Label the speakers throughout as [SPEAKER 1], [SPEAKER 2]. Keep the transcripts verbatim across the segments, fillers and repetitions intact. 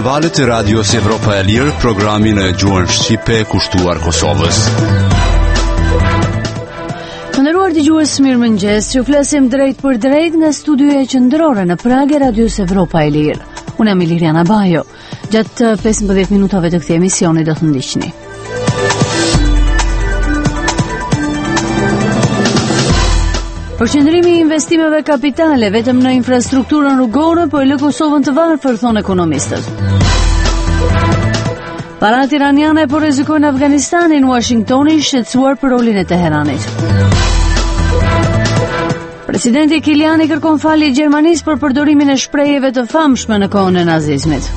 [SPEAKER 1] në valët e radios Evropa e Lirë, programin e gjuhën shqipe kushtuar Kosovës.
[SPEAKER 2] Të nderuar dëgjues, mirëmëngjes. Ju flasim drejt për drejt nga studioja qendrore në Prag e radios Evropa e Lirë. Unë jam Liliana Bajo. Gjatë pesëmbëdhjetë minutave të këtij emisioni do të ndiqni. Përqendrimi i investimeve kapitale vetëm në infrastrukturën rrugore po e lë Kosovën të varfër, thonë ekonomistët. Parat iraniane po rrezikojnë Afganistanin, Washingtoni shqetësuar për rolin e Teheranit. Presidenti Kiliani kërkon falje Gjermanisë për përdorimin e shprehjeve të famshme në kohën e nazizmit.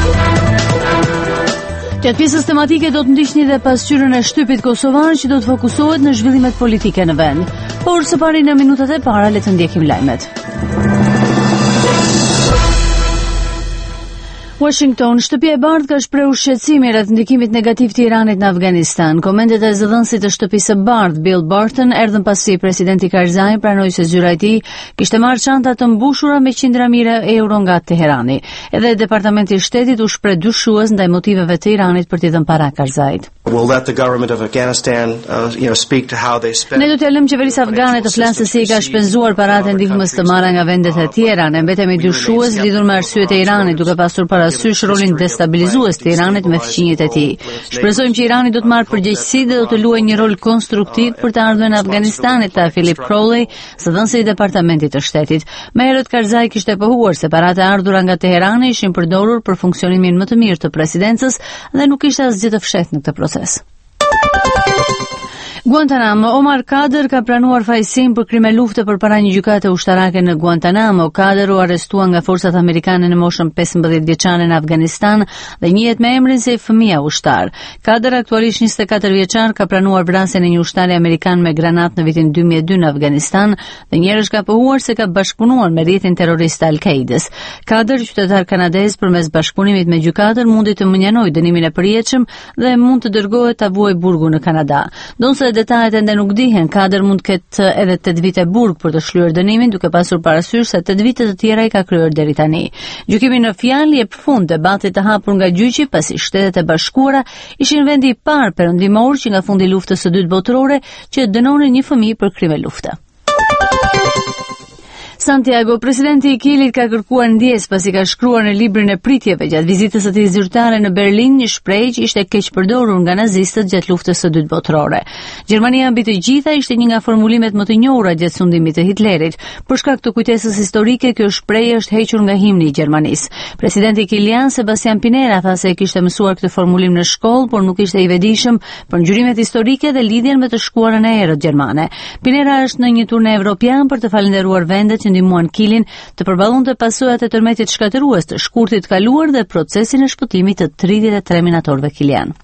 [SPEAKER 2] Gjatë pjesës tematike do të ndiqni dhe pasqyrën e shtypit kosovar që do të fokusohet në zhvillimet politike në vend. Por së pari në minutat e para le të ndjekim lajmet. Washington, shtëpia e bardhë ka shprehur shqetësime rreth ndikimit negativ të Iranit në Afganistan. Komentet e zëdhënësit të shtëpisë së bardhë, Bill Barton, erdhën pasi presidenti Karzai pranoi se zyra e tij kishte marrë çanta të mbushura me qindra mijë euro nga Teherani. Edhe departamenti i shtetit u shpreh dyshues ndaj motiveve të Iranit për t'i dhënë para Karzait.
[SPEAKER 3] We'll let the government of Afghanistan, uh, you know, speak to how they spend.
[SPEAKER 2] Ne do të lëmë qeverisë afgane të flasë se si i ka shpenzuar paratë ndihmës të marra nga vendet e tjera. Ne mbetemi dyshues lidhur me arsyet e Iranit, duke pasur parasysh rolin destabilizues të Iranit me fqinjet e tij. Shpresojmë që Irani do të marrë përgjegjësi dhe do të luajë një rol konstruktiv për të ardhmen e Afganistanit, tha Philip Crowley, zëdhënësi i departamentit të shtetit. Më herët Karzai kishte pohuar se paratë e ardhura nga Teherani ishin përdorur për funksionimin më të mirë të presidencës dhe nuk ishte asgjë të fshehtë në këtë proces. Guantanamo. Omar Kader ka pranuar fajsim për krime lufte përpara një gjykate ushtarake në Guantanamo. Kader u arrestua nga forcat amerikane në moshën pesëmbëdhjetë vjeçare në Afganistan dhe njihet me emrin si fëmia ushtar. Kader, aktualisht njëzet e katër vjeçar, ka pranuar vrasjen e një ushtari amerikan me granat në vitin dy mijë e dy në Afganistan dhe njerëz ka pohuar se ka bashkëpunuar me rrjetin terrorist të Al-Qaedes. Kader, qytetar kanadez, përmes bashkëpunimit me gjykatën mundi të mënjanojë dënimin e përjetshëm dhe mund të dërgohet ta vuajë burgu në Kanada. Donse detajet ende nuk dihen, Kader mund të ketë edhe tetë vite burg për të shlyer dënimin, duke pasur parasysh se tetë vite të tjera i ka kryer deri tani. Gjykimi në fjalë jep fund debatit të hapur nga gjyqi, pasi Shtetet e Bashkuara ishin vendi i parë perëndimor që nga fundi i luftës së dytë botërore që dënonin një fëmijë për krime lufte. Santiago, presidenti i Kilit ka kërkuar ndjes pasi ka shkruar në librin e pritjeve gjatë vizitës së tij zyrtare në Berlin një shprehje që ishte keq përdorur nga nazistët gjatë luftës së dytë botërore. Gjermania mbi të gjitha ishte një nga formulimet më të njohura gjatë sundimit të Hitlerit. Për shkak të kujtesës historike, kjo shprehje është hequr nga himni i Gjermanisë. Presidenti kilian Sebastian Pinera tha se e kishte mësuar këtë formulim në shkollë, por nuk ishte i vetëdijshëm për ngjyrimet historike dhe lidhjen me të shkuarën e erët gjermane. Pinera është në një turne evropian për të falendëruar vendet që ndihmuan Kilin të përballonte pasojat e tërmetit shkatërues të shkurtit kaluar dhe procesin e shpëtimit të tridhjetë e tre minatorëve kilian.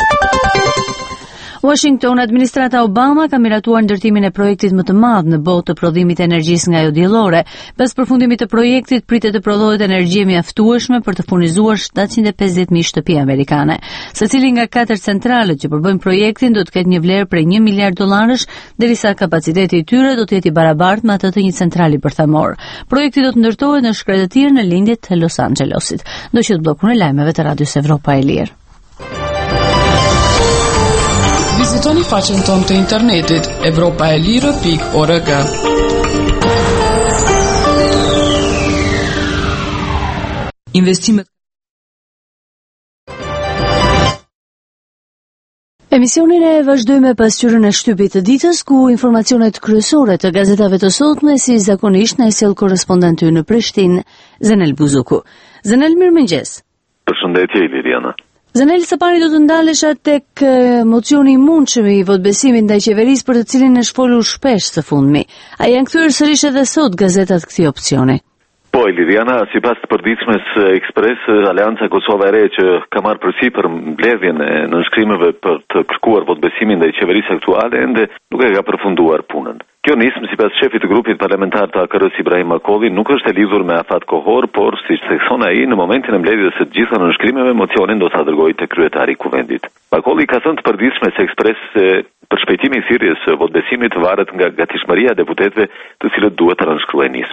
[SPEAKER 2] Washington, administrata Obama ka miratuar ndërtimin e projektit më të madh në botë të prodhimit të energjisë nga ajo diellore. Pas përfundimit të projektit pritet të prodhohet energji e mjaftueshme për të furnizuar shtatëqind e pesëdhjetë mijë shtëpi amerikane. Secili nga katër centralet që përbëjnë projektin do të ketë një vlerë prej një miliard dollarësh, derisa kapaciteti i tyre do të jetë i barabartë me atë të një centrali bërthamor. Projekti do të ndërtohet në shkretë të tjerë në lindjet të Los Angelesit. Do që të bllokun e lajmeve të Radios Evropa e Lirë.
[SPEAKER 4] Vizitoni faqen tonë të internetit evropaelire pikë org. Investimet.
[SPEAKER 2] Emisionin e vazhdojmë me pasqyrën e shtypit të ditës, ku informacionet kryesore të gazetave të sotme si zakonisht na i sjell korrespondenti ynë në Prishtinë, Zenel Buzuku. Zenel, mirëmëngjes.
[SPEAKER 5] Përshëndetje Liliana.
[SPEAKER 2] Zenel, së pari do të ndalesha tek mocioni i mundshëm i votbesimit ndaj qeverisë për të cilin e shfolur shpesh së fundmi. A janë kthyer sërish edhe sot gazetat këtij opsioni?
[SPEAKER 5] Po, Liliana, sipas të përditshmes Ekspres, Aleanca Kosova e Re që ka marrë përsipër mbledhjen e nënshkrimeve për të kërkuar votbesimin ndaj qeverisë aktuale ende nuk e ka përfunduar punën. Kjo nismë sipas shefit të grupit parlamentar të A K R-s Ibrahim Makolli nuk është e lidhur me afat kohor, por siç thekson ai, në momentin e mbledhjes së të gjitha nënshkrimeve, mocionin do ta dërgojë te kryetari i kuvendit. Makolli ka thënë të përditshmes Ekspres se për shpejtimin e thirrjes së votbesimit varet nga gatishmëria e deputetëve, të cilët duhet të nënshkruajnë nismën.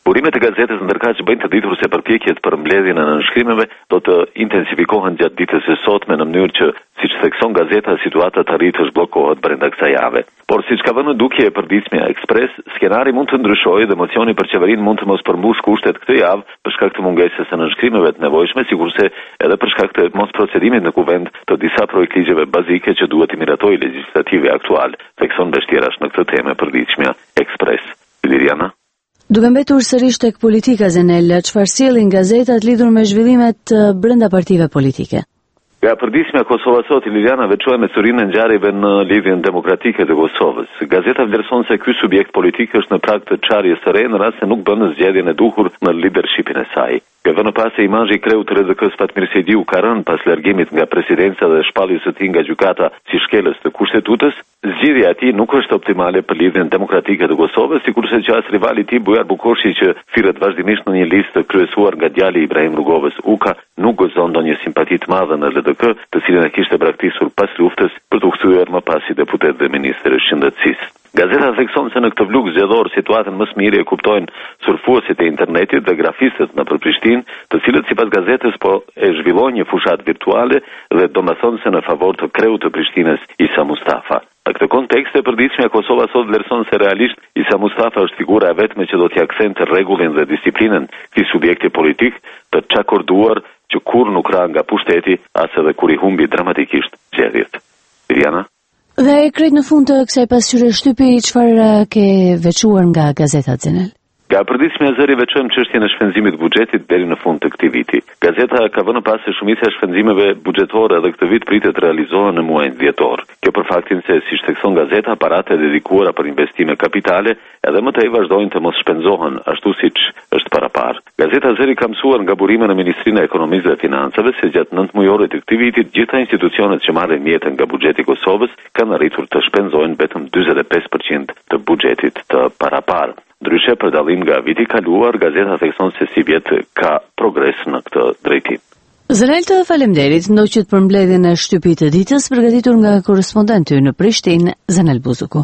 [SPEAKER 5] Burimet e gazetës ndërkaq bëjnë të ditur se përpjekjet për mbledhjen e nënshkrimeve do të intensifikohen gjatë ditës së sotme në mënyrë që, siç thekson gazeta, situata të rritësh bllokohet brenda kësaj jave. Por siç ka vënë dukje e përditshmja Ekspres, skenari mund të ndryshojë dhe mocioni për qeverinë mund të mos përmbush kushtet këtë javë për shkak të mungesës së nënshkrimeve të nevojshme, sikurse edhe për shkak të mos procedimit në kuvend të disa projekt ligjeve bazike që duhet i miratojë legjislativi aktual, thekson mbështjerash në këtë temë përditshmja Ekspres. Liriana.
[SPEAKER 2] Duke mbetur sërish tek politika, Zenel, çfarë sjellin gazetat lidhur me zhvillimet brenda partive politike?
[SPEAKER 5] Nga përditshmja Kosova sot, Liliana veçohet me curinë e ngjarjeve në lidhjen demokratike të Kosovës. Gazeta vlerëson se ky subjekt politik është në prag të çarjes së re në rast se nuk bën zgjedhjen e duhur në leadershipin e saj. Ka vënë pas se imazhi i kreut të R D K-s Fatmir Sejdiu ka rënë pas largimit nga presidenca dhe shpalljes së tij nga gjykata si shkelës të kushtetutës, zgjidhja e tij nuk është optimale për lidhjen demokratike të Kosovës, sikurse që as rivali i tij Bujar Bukoshi që thirret vazhdimisht në një listë kryesuar nga djali i Ibrahim Rugovës Uka, nuk gëzon ndonjë simpati të madhe në L D K, të cilën e kishte braktisur pas luftës për të kthyer më pas si deputet dhe ministër i shëndetësisë. Gazeta thekson se në këtë vlug zgjedhor situatën më së miri e kuptojnë surfuesit e internetit dhe grafistët nëpër Prishtinë, të cilët sipas gazetës po e zhvillojnë një fushat virtuale dhe domethënse në favor të kreut të Prishtinës Isa Mustafa. Në këtë kontekst e përditshme Kosova sot vlerëson se realisht Isa Mustafa është figura e vetme që do t'i aksentojë rregullin dhe disiplinën këtij subjekti politik të çakorduar që kur nuk ra nga pushteti as edhe kur i humbi dramatikisht zgjedhjet. Iriana.
[SPEAKER 2] Dhe krejt në fund të kësaj pasqyre shtypi, çfarë ke veçuar nga gazetat, Zenel?
[SPEAKER 5] Nga përditshmja e zëri veçojmë çështjen e shpenzimit buxhetit deri në fund të këtij viti. Gazeta ka vënë pas se shumica e shpenzimeve buxhetore edhe këtë vit pritet të realizohen në muajin dhjetor. Kjo për faktin se, siç thekson gazeta, paratë e dedikuara për investime kapitale edhe më tej vazhdojnë të mos shpenzohen ashtu siç është parapar. Gazeta Zëri ka mësuar nga burime në Ministrinë e Ekonomisë dhe Financave se gjatë nëntë mujorit të këtij viti gjitha institucionet që marrin mjetën nga buxheti i Kosovës kanë arritur të shpenzojnë vetëm njëzet e pesë përqind të buxhetit të parapar. Ndryshe për dallim nga viti i kaluar, gazeta thekson se si vjet ka progres në këtë drejtim.
[SPEAKER 2] Zenel, të faleminderit, ndoqët për mbledhjen e shtypit të ditës përgatitur nga korrespondenti në Prishtinë, Zenel Buzuku.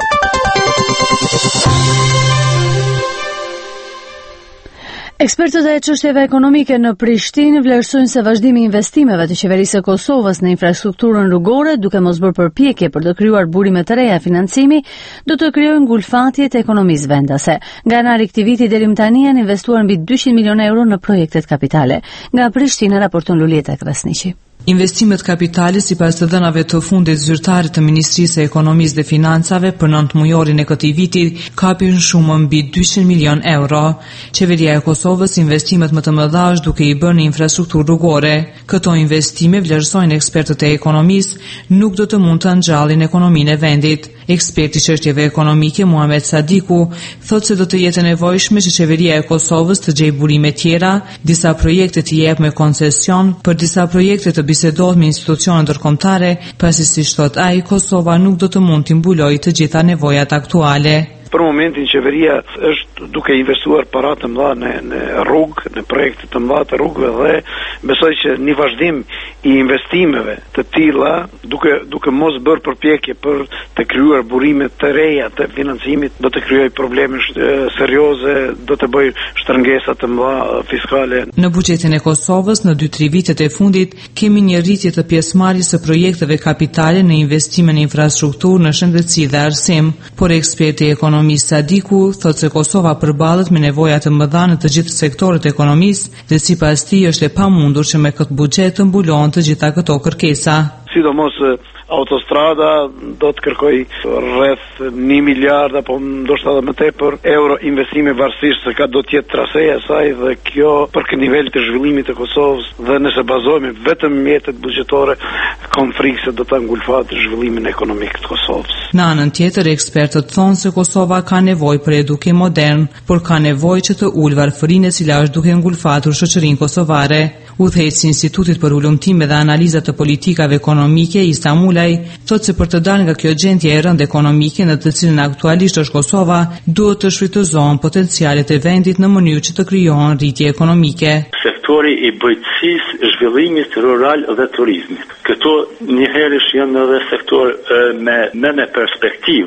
[SPEAKER 2] Ekspertët e çështjeve ekonomike në Prishtinë vlerësojnë se vazhdimi i investimeve të qeverisë së Kosovës në infrastrukturën rrugore, duke mos bërë përpjekje për të krijuar burime të reja financimi, do të krijojë ngulfatje të ekonomisë vendase. Nga janari këtij viti deri më tani janë investuar mbi dyqind milionë euro në projektet kapitale. Nga Prishtina raporton Lulieta Krasniqi.
[SPEAKER 6] Investimet kapitale sipas të dhënave të fundit zyrtare të Ministrisë së Ekonomisë dhe Financave për nëntë mujorin e këtij viti kapin shumë mbi dyqind milion euro. Qeveria e Kosovës investimet më të mëdha është duke i bërë në infrastrukturë rrugore. Këto investime, vlerësojnë ekspertët e ekonomisë, nuk do të mund të ngjallin ekonominë e vendit. Eksperti i çështjeve ekonomike Muhamet Sadiku thotë se do të jetë e nevojshme që qeveria e Kosovës të gjejë burime tjera, disa projekte të jep me koncesion, për disa projekte të bisedohet me institucione ndërkombëtare, pasi siç thot ai, Kosova nuk do të mund të mbulojë të gjitha nevojat aktuale.
[SPEAKER 7] Për momentin qeveria është duke investuar para të mëdha në, në rrugë, në projekte të mëdha të rrugëve dhe besoj që një vazhdim i investimeve të tilla, duke duke mos bërë përpjekje për të krijuar burime të reja të financimit, do të krijojë probleme serioze, do të bëjë shtrëngesa të mëdha fiskale.
[SPEAKER 6] Në buxhetin e Kosovës në dy tre vitet e fundit kemi një rritje të pjesëmarrjes së projekteve kapitale në investime në infrastrukturë, në shëndetësi dhe arsim, por eksperti ekonomik Sadiku thotë se Kosova përballet me nevoja të mëdha në të gjithë sektorët e ekonomisë dhe sipas tij është e pamundur që me këtë buxhet të mbulohen të gjitha këto kërkesa.
[SPEAKER 7] Sidomos autostrada do të kërkoj rreth një miliard apo ndoshta edhe më tepër euro investime varësisht se ka do të jetë traseja e saj dhe kjo për këtë nivel të zhvillimit të Kosovës dhe nëse bazohemi vetëm mjetet buxhetore kam frikë se do ta ngulfatë zhvillimin ekonomik të Kosovës.
[SPEAKER 6] Në anën tjetër, ekspertët thonë se Kosova ka nevojë për edukim modern, por ka nevojë që të ulë varfërinë e cila është duke ngulfatur shoqërinë kosovare. Udhëheqësi i Institutit për Ulëmtime dhe Analiza të Politikave Ekonomike, Isa Mulaj, thotë se për të dalë nga kjo gjendje e rëndë ekonomike në të cilën aktualisht është Kosova, duhet të shfrytëzohen potencialet e vendit në mënyrë që të krijohen rritje ekonomike.
[SPEAKER 8] Sektori i bujqësisë, zhvillimit rural dhe turizmit. Këto njëherësh janë edhe sektor me me perspektivë.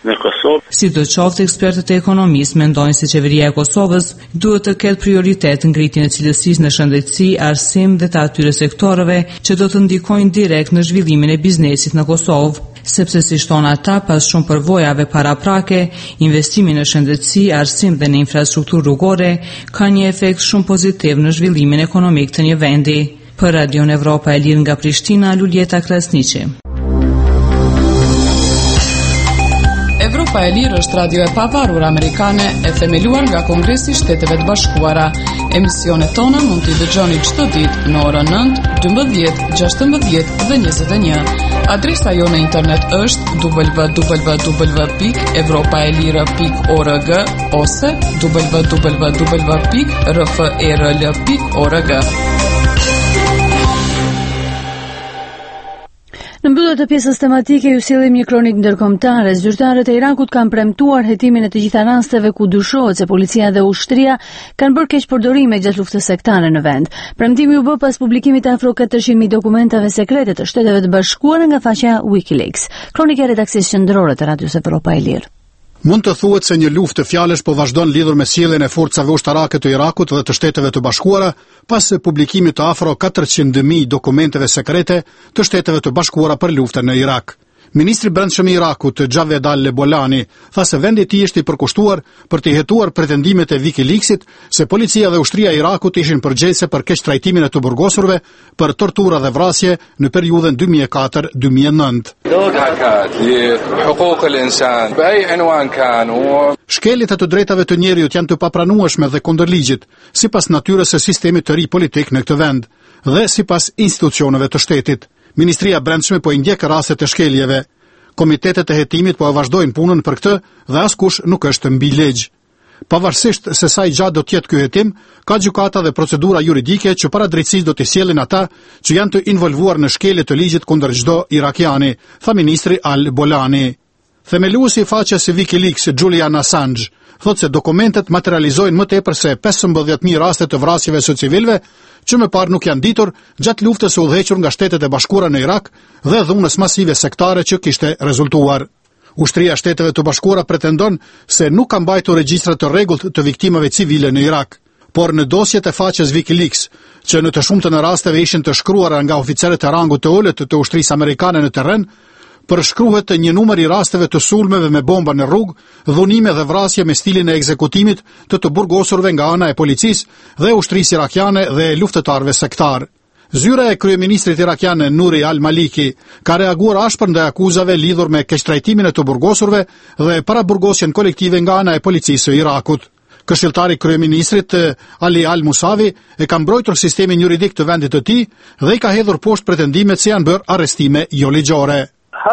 [SPEAKER 8] në Kosovë.
[SPEAKER 6] Sidoqoftë, ekspertët e ekonomisë mendojnë se qeveria e Kosovës duhet të ketë prioritet ngritjen e cilësisë në shëndetësi, arsim dhe të atyre sektoreve që do të ndikojnë direkt në zhvillimin e biznesit në Kosovë, sepse si shton ata, pas shumë përvojave paraprake, investimi në shëndetësi, arsim dhe në infrastrukturë rrugore ka një efekt shumë pozitiv në zhvillimin ekonomik të një vendi. Për Radion Evropa e Lirë nga Prishtina, Luljeta Krasniqi.
[SPEAKER 4] Evropa e Lirë është radio e pavarur amerikane e themeluar nga Kongresi i Shteteve të Bashkuara. Emisionet tona mund t'i dëgjoni çdo ditë në orën nëntë, dymbëdhjetë, gjashtëmbëdhjetë dhe njëzet e një. Adresa jo në internet është w w w pikë evropaelira pikë org ose w w w pikë r f e r l pikë org.
[SPEAKER 2] Në mbyllje të pjesës tematike ju sillim një kronik ndërkombëtare. Zyrtarët e Irakut kanë premtuar hetimin e të gjitha rasteve ku dyshohet se policia dhe ushtria kanë bërë keqpërdorime gjatë luftës sektare në vend. Premtimi u bë pas publikimit të afro katërqind mijë dokumentave sekrete të Shteteve të Bashkuara nga faqja WikiLeaks. Kronika e redakcisë qendrore të Radios Evropa e Lirë.
[SPEAKER 9] Mund të thuhet se një luftë fjalësh po vazhdon lidhur me sjelljen e forcave ushtarake të Irakut dhe të Shteteve të Bashkuara pas publikimit të afro katërqind mijë dokumenteve sekrete të Shteteve të Bashkuara për luftën në Irak. Ministri i Brendshëm i Irakut, Javed al-Bolani, tha se vendi i tij është i përkushtuar për të hetuar pretendimet e WikiLeaksit se policia dhe ushtria e Irakut ishin përgjegjëse për keqtrajtimin e të burgosurve, për tortura dhe vrasje në periudhën dy mijë e katër dy mijë e nëntë. Shkeljet e të drejtave të njerëzit janë të papranueshme dhe kundër ligjit, sipas natyrës së sistemit të ri politik në këtë vend dhe sipas institucioneve të shtetit. Ministria e Brendshme po i ndjek rastet e shkeljeve. Komitetet e hetimit po e vazhdojnë punën për këtë dhe askush nuk është mbi ligj. Pavarësisht se sa i gjatë do të jetë ky hetim, ka gjykata dhe procedura juridike që para drejtësisë do të sjellin ata që janë të involvuar në shkelje të ligjit kundër çdo irakiani, tha ministri al-Bolani. Themeluesi i faqes së WikiLeaks, Julian Assange, thotë se dokumentet materializojnë më tepër se pesëmbëdhjetë mijë raste të vrasjeve së civilëve që më parë nuk janë ditur gjatë luftës së udhëhequr nga Shtetet e Bashkuara në Irak dhe dhunës masive sektare që kishte rezultuar. Ushtria e Shteteve të Bashkuara pretendon se nuk ka mbajtur regjistra të rregullt të viktimave civile në Irak, por në dosjet e faqes WikiLeaks, që në të shumtën e rasteve ishin të shkruara nga oficerët e rangut të ulët të ushtrisë amerikane në terren, përshkruhet një numër i rasteve të sulmeve me bomba në rrugë, dhunime dhe vrasje me stilin e ekzekutimit të të burgosurve nga ana e policisë dhe ushtrisë irakiane dhe luftëtarëve sektar. Zyra e kryeministrit irakian Nuri al-Maliki ka reaguar ashpër ndaj akuzave lidhur me keqtrajtimin e të burgosurve dhe paraburgosjen kolektive nga ana e policisë së Irakut. Këshilltari i kryeministrit Ali al-Musavi e ka mbrojtur sistemin juridik të vendit të tij dhe i ka hedhur poshtë pretendimet se janë bërë arrestime jo ligjore.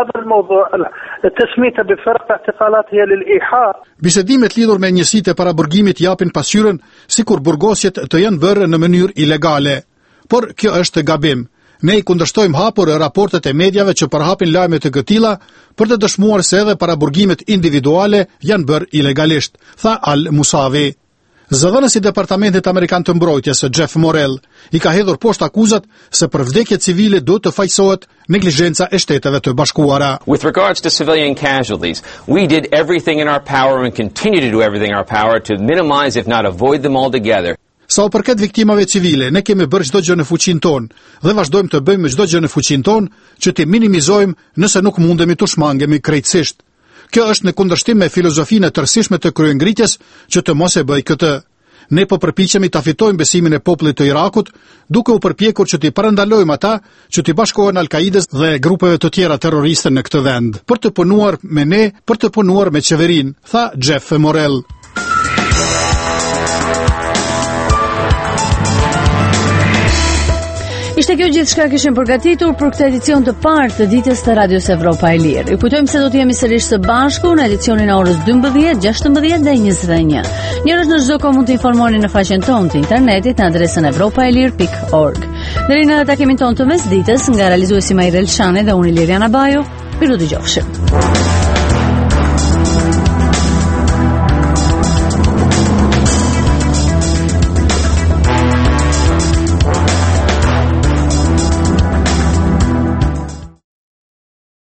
[SPEAKER 9] Bisedimet lidhur me njësitë e paraburgimit japin pasqyrën sikur burgosjet të janë bërë në mënyrë ilegale. Por kjo është gabim. Ne i kundërshtojmë hapur raportet e medjave që përhapin lajme të këtilla për të dëshmuar se edhe paraburgimet individuale janë bërë ilegalisht, tha al-Musavi. Zëdhënësi i Departamentit Amerikan të Mbrojtjes, Jeff Morell, i ka hedhur poshtë akuzat se për vdekjet civile do të faqësohet neglizhenca e Shteteve të Bashkuara.
[SPEAKER 10] With regards to civilian casualties, we did everything in our power and continue to do everything in our power to minimize if not avoid them altogether.
[SPEAKER 9] Sa u përket viktimave civile, ne kemi bërë çdo gjë në fuqinë tonë dhe vazhdojmë të bëjmë çdo gjë në fuqinë tonë që të minimizojmë nëse nuk mundemi të shmangemi krejtësisht. Kjo është në kundërshtim me filozofinë e tërësishme të kryengritjes që të mos e bëj këtë. Ne po përpiqemi ta fitojmë besimin e popullit të Irakut, duke u përpjekur që t'i parandalojmë ata që t'i bashkohen Al-Kaides dhe grupeve të tjera terroriste në këtë vend, për të punuar me ne, për të punuar me qeverinë, tha Jeff Morell.
[SPEAKER 2] Ishte kjo gjithë shka kishim përgatitur për këtë edicion të parë të ditës të Radios Evropa e Lirë. Ju kujtojmë se do të jemi sërish së bashku në edicionin e orës dymbëdhjetë, gjashtëmbëdhjetë dhe njëzet e një. Njerëz në çdo kohë mund të informoni në faqen tonë të internetit në adresën evropaelir pikë org. Deri në takimin tonë të mesditës nga realizuesi Majrel Shani dhe unë Liriana Bajo, miru dëgjofshim.